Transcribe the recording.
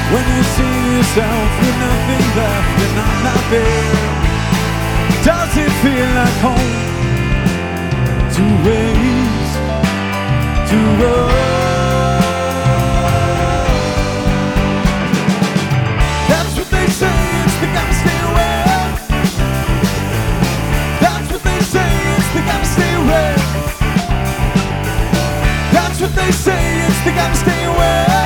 When you see yourself with nothing left and I'm not there, does it feel like home? Two ways to run. That's what they say, it's the gotta stay away. That's what they say, it's the gotta stay away. That's what they say, it's the gotta stay away.